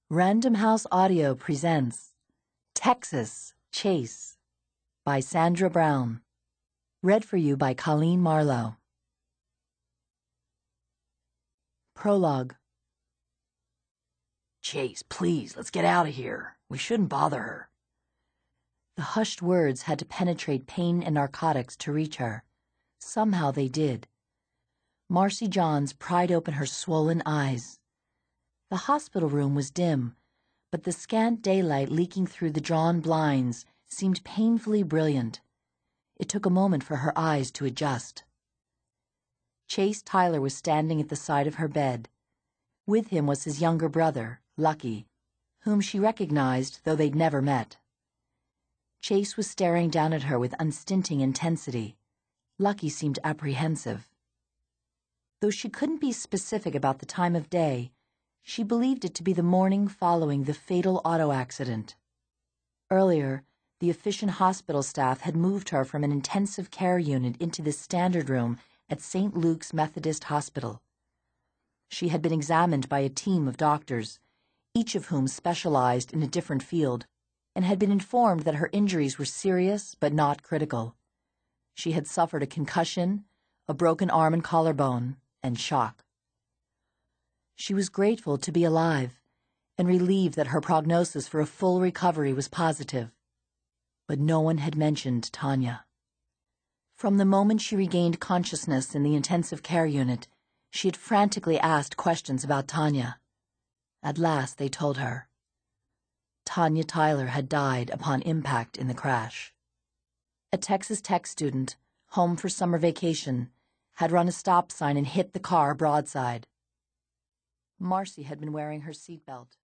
Random House Audio presents Texas Chase by Sandra Brown. Read for you by Colleen Marlowe. Prologue. Chase, please, let's get out of here. We shouldn't bother her. The hushed words had to penetrate pain and narcotics to reach her. Somehow they did. Marcy Johns pried open her swollen eyes. The hospital room was dim, but the scant daylight leaking through the drawn blinds seemed painfully brilliant. It took a moment for her eyes to adjust. Chase Tyler was standing at the side of her bed. With him was his younger brother, Lucky, whom she recognized, though they'd never met. Chase was staring down at her with unstinting intensity. Lucky seemed apprehensive. Though she couldn't be specific about the time of day, she believed it to be the morning following the fatal auto accident. Earlier, the efficient hospital staff had moved her from an intensive care unit into the standard room at St. Luke's Methodist Hospital. She had been examined by a team of doctors, each of whom specialized in a different field, and had been informed that her injuries were serious but not critical. She had suffered a concussion, a broken arm and collarbone, and shock. She was grateful to be alive and relieved that her prognosis for a full recovery was positive. But no one had mentioned Tanya. From the moment she regained consciousness in the intensive care unit, she had frantically asked questions about Tanya. At last they told her. Tanya Tyler had died upon impact in the crash. A Texas Tech student, home for summer vacation, had run a stop sign and hit the car broadside. Marcy had been wearing her seatbelt.